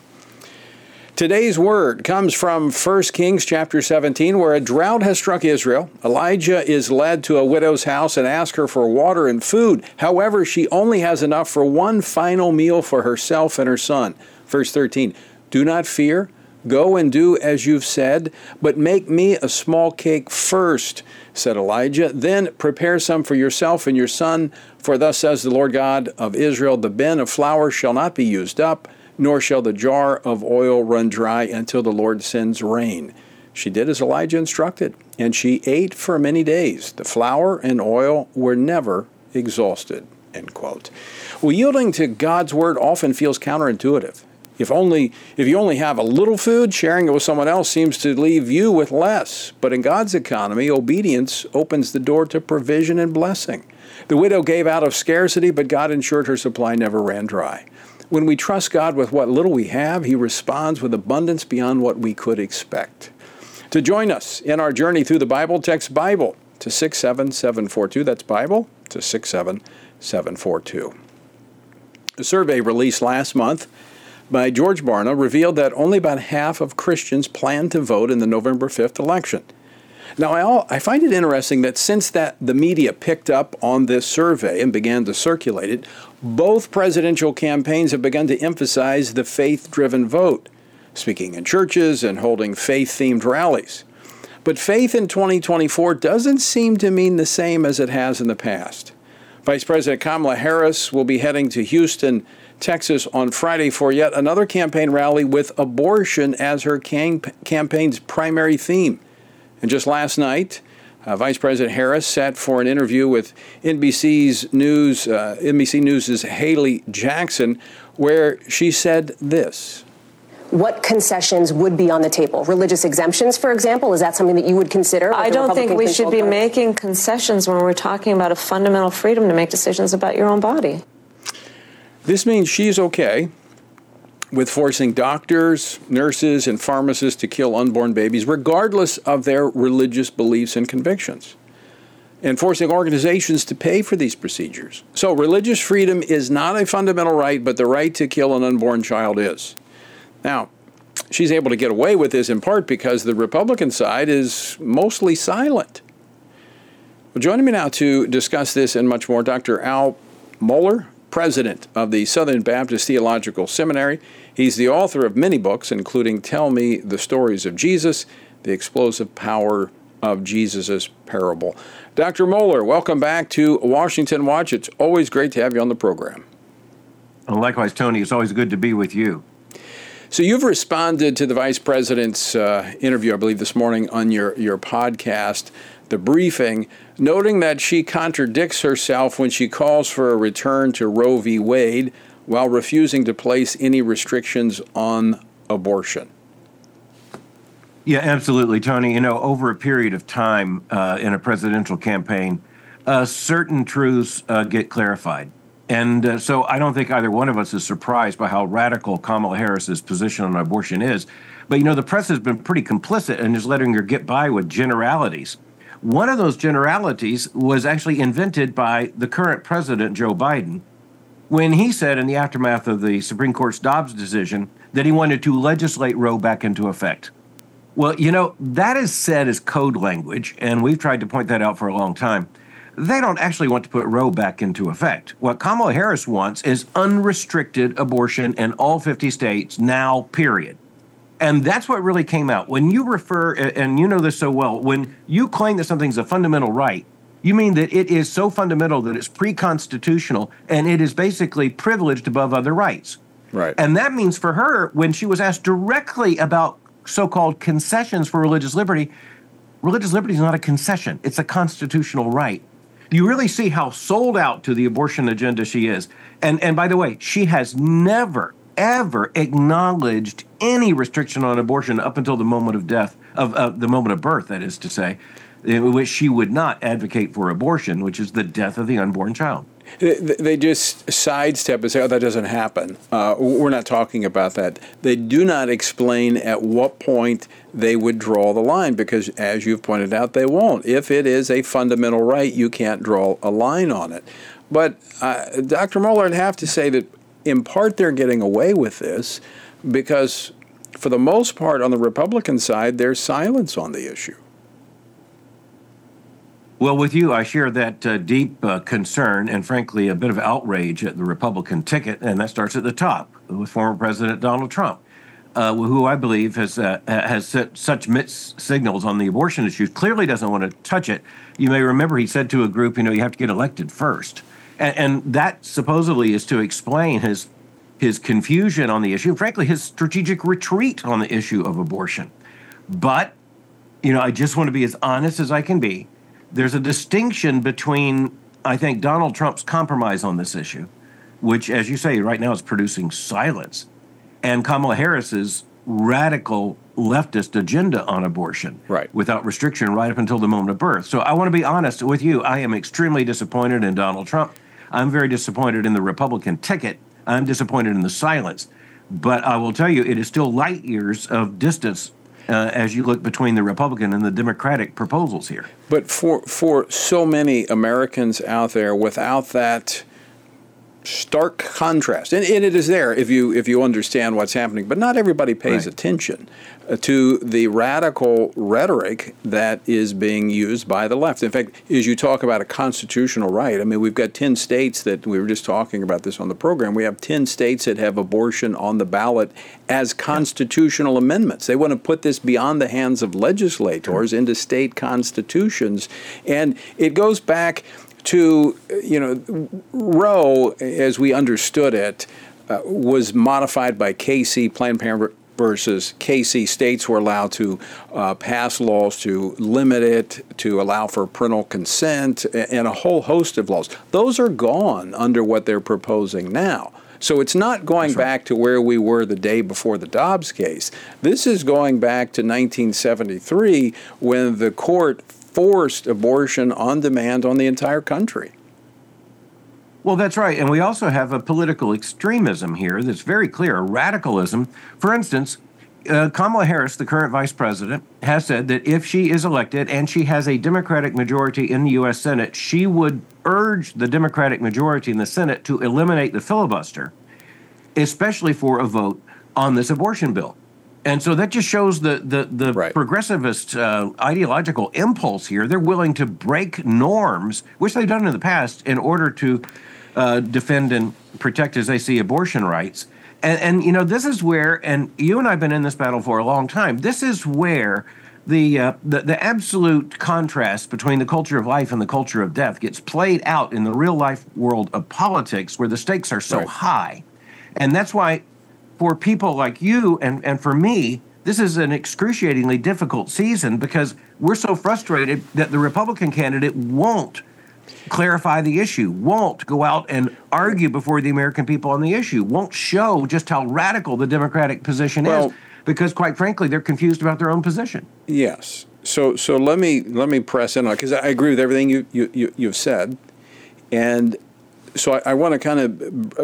Today's word comes from First Kings chapter seventeen, where a drought has struck Israel. Elijah is led to a widow's house and asks her for water and food. However, she only has enough for one final meal for herself and her son. Verse thirteen, do not fear. Go and do as you've said, but make me a small cake first, said Elijah. Then prepare some for yourself and your son, for thus says the Lord God of Israel, the bin of flour shall not be used up, nor shall the jar of oil run dry until the Lord sends rain. She did as Elijah instructed, and she ate for many days. The flour and oil were never exhausted, end quote. Well, yielding to God's word often feels counterintuitive. If only, if you only have a little food, sharing it with someone else seems to leave you with less. But in God's economy, obedience opens the door to provision and blessing. The widow gave out of scarcity, but God ensured her supply never ran dry. When we trust God with what little we have, He responds with abundance beyond what we could expect. To join us in our journey through the Bible, text Bible to six seven seven four two. That's Bible to six seven seven four two. A survey released last month by George Barna revealed that only about half of Christians plan to vote in the November fifth election. Now, I, all, I find it interesting that since that the media picked up on this survey and began to circulate it, both presidential campaigns have begun to emphasize the faith-driven vote, speaking in churches and holding faith-themed rallies. But faith in twenty twenty-four doesn't seem to mean the same as it has in the past. Vice President Kamala Harris will be heading to Houston, Texas on Friday for yet another campaign rally with abortion as her camp- campaign's primary theme. And just last night, uh, Vice President Harris sat for an interview with N B C's News, uh, N B C News' Haley Jackson, where she said this. What concessions would be on the table? Religious exemptions, for example? Is that something that you would consider? I don't think we should be making concessions when we're talking about a fundamental freedom to make decisions about your own body. This means she's okay with forcing doctors, nurses, and pharmacists to kill unborn babies, regardless of their religious beliefs and convictions, and forcing organizations to pay for these procedures. So religious freedom is not a fundamental right, but the right to kill an unborn child is. Now, she's able to get away with this in part because the Republican side is mostly silent. Well, joining me now to discuss this and much more, Doctor Al Mohler, president of the Southern Baptist Theological Seminary. He's the author of many books, including Tell Me the Stories of Jesus, The Explosive Power of Jesus' Parable. Doctor Mohler, welcome back to Washington Watch. It's always great to have you on the program. Well, likewise, Tony. It's always good to be with you. So you've responded to the vice president's uh, interview, I believe, this morning on your, your podcast, The Briefing, noting that she contradicts herself when she calls for a return to Roe v. Wade while refusing to place any restrictions on abortion. Yeah, absolutely, Tony. You know, over a period of time uh, in a presidential campaign, uh, certain truths uh, get clarified. And uh, so I don't think either one of us is surprised by how radical Kamala Harris's position on abortion is. But, you know, the press has been pretty complicit in just letting her get by with generalities. One of those generalities was actually invented by the current president, Joe Biden, when he said in the aftermath of the Supreme Court's Dobbs decision that he wanted to legislate Roe back into effect. Well, you know, that is said as code language, and we've tried to point that out for a long time. They don't actually want to put Roe back into effect. What Kamala Harris wants is unrestricted abortion in all fifty states now, period. And that's what really came out. When you refer, and you know this so well, when you claim that something's a fundamental right, you mean that it is so fundamental that it's pre-constitutional and it is basically privileged above other rights. Right. And that means for her, when she was asked directly about so-called concessions for religious liberty, religious liberty is not a concession. It's a constitutional right. You really see how sold out to the abortion agenda she is. And and by the way, she has never, ever acknowledged any restriction on abortion up until the moment of death, of uh, the moment of birth, that is to say, in which she would not advocate for abortion, which is the death of the unborn child. They just sidestep and say, oh, that doesn't happen. Uh, we're not talking about that. They do not explain at what point they would draw the line, because as you've pointed out, they won't. If it is a fundamental right, you can't draw a line on it. But uh, Doctor Mohler, I'd have to say that in part they're getting away with this because for the most part on the Republican side, there's silence on the issue. Well, with you, I share that uh, deep uh, concern and, frankly, a bit of outrage at the Republican ticket, and that starts at the top with former President Donald Trump, uh, who I believe has uh, has set such mixed signals on the abortion issue, clearly doesn't want to touch it. You may remember he said to a group, you know, you have to get elected first. And, and that supposedly is to explain his his confusion on the issue, and, frankly, his strategic retreat on the issue of abortion. But, you know, I just want to be as honest as I can be. There's a distinction between, I think, Donald Trump's compromise on this issue, which, as you say, right now is producing silence, and Kamala Harris's radical leftist agenda on abortion, right, without restriction right up until the moment of birth. So I want to be honest with you. I am extremely disappointed in Donald Trump. I'm very disappointed in the Republican ticket. I'm disappointed in the silence. But I will tell you, it is still light years of distance Uh, as you look between the Republican and the Democratic proposals here. But for for so many Americans out there, without that stark contrast, and, and it is there if you if you understand what's happening, but not everybody pays right. attention uh, to the radical rhetoric that is being used by the left. In fact, as you talk about a constitutional right, I mean, we've got ten states that, we were just talking about this on the program, we have ten states that have abortion on the ballot as constitutional yeah. amendments. They want to put this beyond the hands of legislators into state constitutions, and it goes back to, you know, Roe, as we understood it, uh, was modified by Casey, Planned Parenthood versus Casey. States were allowed to uh, pass laws to limit it, to allow for parental consent, and a whole host of laws. Those are gone under what they're proposing now. So it's not going right. back to where we were the day before the Dobbs case. This is going back to nineteen seventy-three when the court forced abortion on demand on the entire country. Well, that's right. And we also have a political extremism here that's very clear, a radicalism. For instance, uh, Kamala Harris, the current vice president, has said that if she is elected and she has a Democratic majority in the U S Senate, she would urge the Democratic majority in the Senate to eliminate the filibuster, especially for a vote on this abortion bill. And so that just shows the the, the right. progressivist uh, ideological impulse here. They're willing to break norms, which they've done in the past, in order to uh, defend and protect, as they see, abortion rights. And, and, you know, this is where, and you and I have been in this battle for a long time, this is where the, uh, the, the absolute contrast between the culture of life and the culture of death gets played out in the real-life world of politics, where the stakes are so right. high. And that's why, for people like you and, and for me, this is an excruciatingly difficult season, because we're so frustrated that the Republican candidate won't clarify the issue, won't go out and argue before the American people on the issue, won't show just how radical the Democratic position well, is, because, quite frankly, they're confused about their own position. Yes. So so let me let me press in on it, because I agree with everything you, you, you, you've said. And so I, I want to kind of... Uh,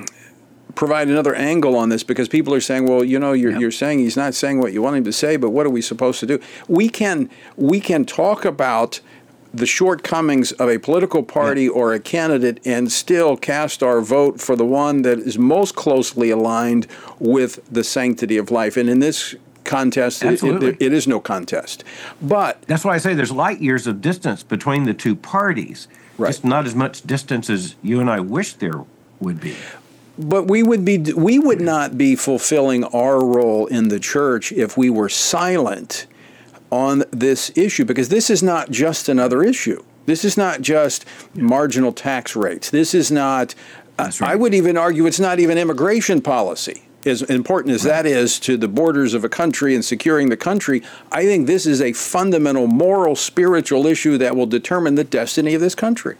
provide another angle on this, because people are saying, well, you know, you're, yep. you're saying he's not saying what you want him to say, but what are we supposed to do? We can we can talk about the shortcomings of a political party yep. or a candidate and still cast our vote for the one that is most closely aligned with the sanctity of life. And in this contest, it, it, it is no contest. But that's why I say there's light years of distance between the two parties. Right. Just not as much distance as you and I wish there would be. But we would be we would not be fulfilling our role in the church if we were silent on this issue, because this is not just another issue. This is not just marginal tax rates. This is not, uh, right. I would even argue it's not even immigration policy. As important as right. that is to the borders of a country and securing the country, I think this is a fundamental moral, spiritual issue that will determine the destiny of this country.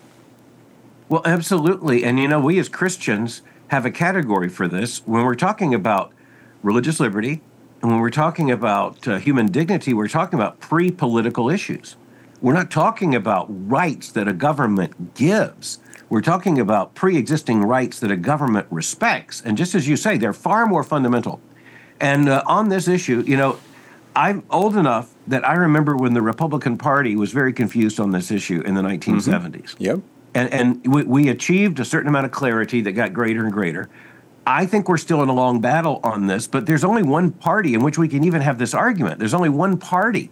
Well, absolutely. And, you know, we as Christians have a category for this when we're talking about religious liberty, and when we're talking about uh, human dignity. We're talking about pre-political issues. We're not talking about rights that a government gives. We're talking about pre-existing rights that a government respects. And just as you say, they're far more fundamental. And uh, on this issue, you know, I'm old enough that I remember when the Republican Party was very confused on this issue in the nineteen seventies. Mm-hmm. Yep. And, and we, we achieved a certain amount of clarity that got greater and greater. I think we're still in a long battle on this, but there's only one party in which we can even have this argument. There's only one party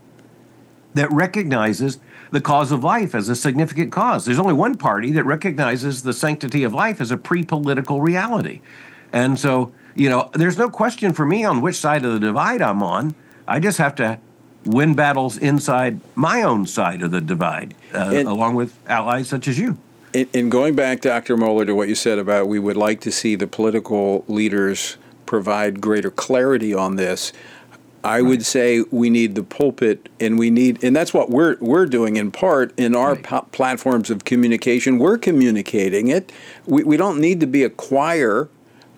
that recognizes the cause of life as a significant cause. There's only one party that recognizes the sanctity of life as a pre-political reality. And so, you know, there's no question for me on which side of the divide I'm on. I just have to win battles inside my own side of the divide, uh, and, along with allies such as you. In, in going back, Doctor Mohler, to what you said about we would like to see the political leaders provide greater clarity on this, I right. would say we need the pulpit, and we need, and that's what we're we're doing in part in our right. p- platforms of communication. We're communicating it. We we don't need to be a choir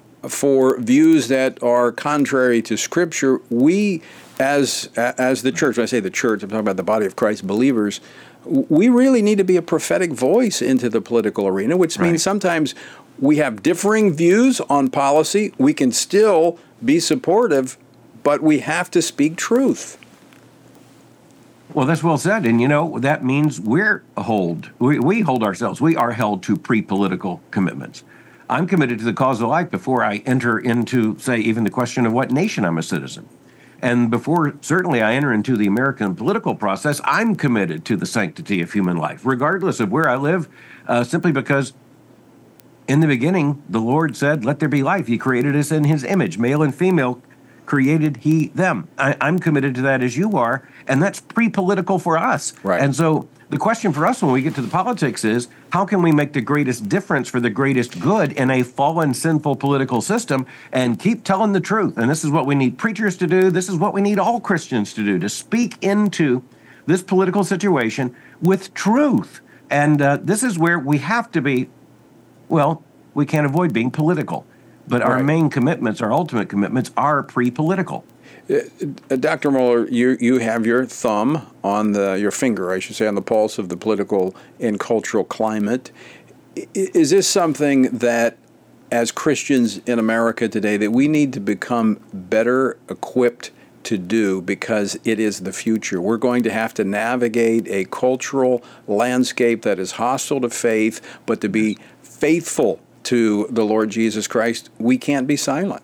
for views that are contrary to Scripture. We, as as the church, when I say the church, I'm talking about the body of Christ, believers, we really need to be a prophetic voice into the political arena, which means right. sometimes we have differing views on policy. We can still be supportive, but we have to speak truth. Well, that's well said. And, you know, that means we're hold, we, we hold ourselves, we are held to pre-political commitments. I'm committed to the cause of life before I enter into, say, even the question of what nation I'm a citizen. And before, certainly, I enter into the American political process, I'm committed to the sanctity of human life, regardless of where I live, uh, simply because in the beginning, the Lord said, let there be life. He created us in his image, male and female created he them. I, I'm committed to that as you are, and that's pre-political for us. Right. And so the question for us when we get to the politics is, how can we make the greatest difference for the greatest good in a fallen, sinful political system and keep telling the truth? And this is what we need preachers to do. This is what we need all Christians to do, to speak into this political situation with truth. And uh, this is where we have to be, well, we can't avoid being political. But our Right. main commitments, our ultimate commitments, are pre-political. Uh, Doctor Mohler, you, you have your thumb on the, your finger, I should say, on the pulse of the political and cultural climate. I, is this something that, as Christians in America today, that we need to become better equipped to do because it is the future? We're going to have to navigate a cultural landscape that is hostile to faith, but to be faithful to the Lord Jesus Christ, we can't be silent.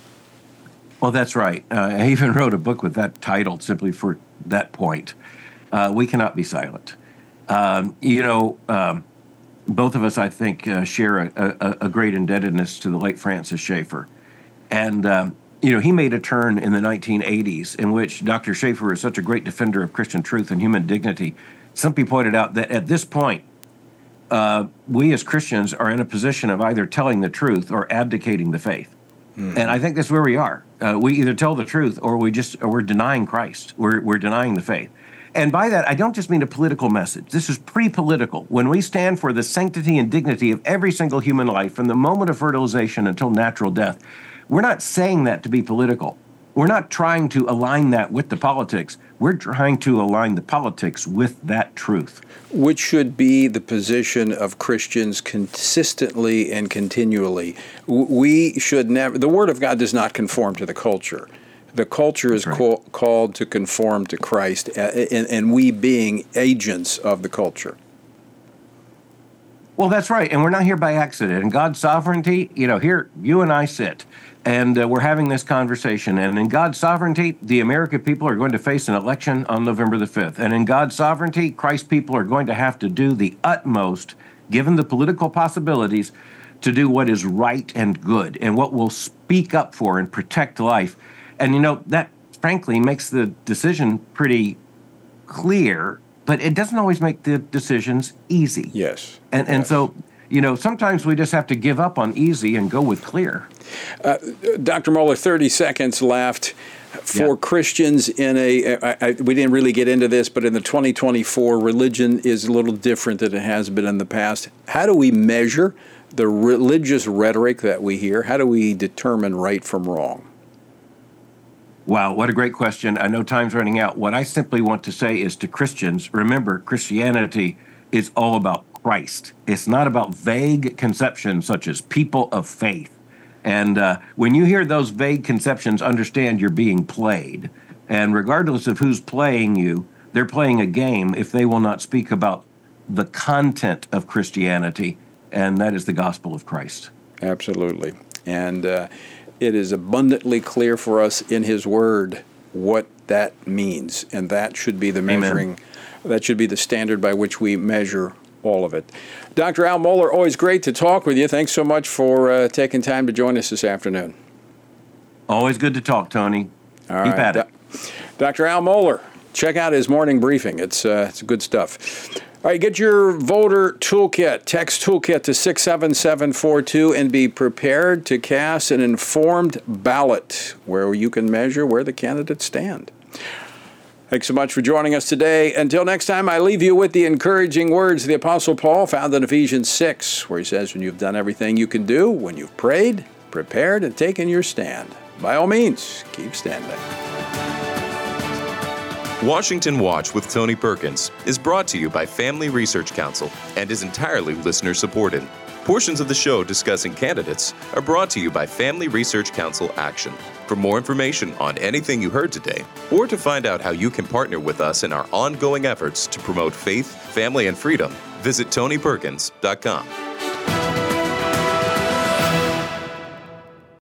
Well, that's right. Uh, I even wrote a book with that title simply for that point. Uh, we cannot be silent. Um, you know, um, both of us, I think, uh, share a, a, a great indebtedness to the late Francis Schaeffer. And, um, you know, he made a turn in the nineteen eighties in which Doctor Schaeffer is such a great defender of Christian truth and human dignity. Simply pointed out that at this point, uh, we as Christians are in a position of either telling the truth or abdicating the faith. Mm-hmm. And I think that's where we are. Uh, we either tell the truth or we just or we're denying Christ. We're we're denying the faith. And by that, I don't just mean a political message. This is pre-political. When we stand for the sanctity and dignity of every single human life from the moment of fertilization until natural death, we're not saying that to be political. We're not trying to align that with the politics. We're trying to align the politics with that truth. Which should be the position of Christians consistently and continually. We should never, the Word of God does not conform to the culture. The culture is right. call, called to conform to Christ, and, and we being agents of the culture. Well, that's right, and we're not here by accident. In God's sovereignty, you know, here you and I sit, and uh, we're having this conversation. And in God's sovereignty, the American people are going to face an election on November the fifth. And in God's sovereignty, Christ's people are going to have to do the utmost, given the political possibilities, to do what is right and good and what will speak up for and protect life. And, you know, that, frankly, makes the decision pretty clear, but it doesn't always make the decisions easy. Yes. And and yes. so, you know, sometimes we just have to give up on easy and go with clear. Uh, Doctor Mohler, thirty seconds left. For yeah. Christians in a, I, I, we didn't really get into this, but in the twenty twenty-four, religion is a little different than it has been in the past. How do we measure the religious rhetoric that we hear? How do we determine right from wrong? Wow, what a great question. I know time's running out. What I simply want to say is to Christians, remember, Christianity is all about Christ. It's not about vague conceptions such as people of faith. And uh, when you hear those vague conceptions, understand you're being played. And regardless of who's playing you, they're playing a game if they will not speak about the content of Christianity, and that is the gospel of Christ. Absolutely. And uh, it is abundantly clear for us in His Word what that means, and that should be the measuring, Amen. That should be the standard by which we measure all of it. Doctor Al Mohler, always great to talk with you. Thanks so much for uh, taking time to join us this afternoon. Always good to talk, Tony. All Keep right. at it. Do- Doctor Al Mohler, check out his morning briefing. It's uh, it's good stuff. All right, get your voter toolkit, text toolkit to six seven seven four two and be prepared to cast an informed ballot where you can measure where the candidates stand. Thanks so much for joining us today. Until next time, I leave you with the encouraging words of the Apostle Paul found in Ephesians six, where he says, when you've done everything you can do, when you've prayed, prepared, and taken your stand, by all means, keep standing. Washington Watch with Tony Perkins is brought to you by Family Research Council and is entirely listener-supported. Portions of the show discussing candidates are brought to you by Family Research Council Action. For more information on anything you heard today, or to find out how you can partner with us in our ongoing efforts to promote faith, family, and freedom, visit tony perkins dot com.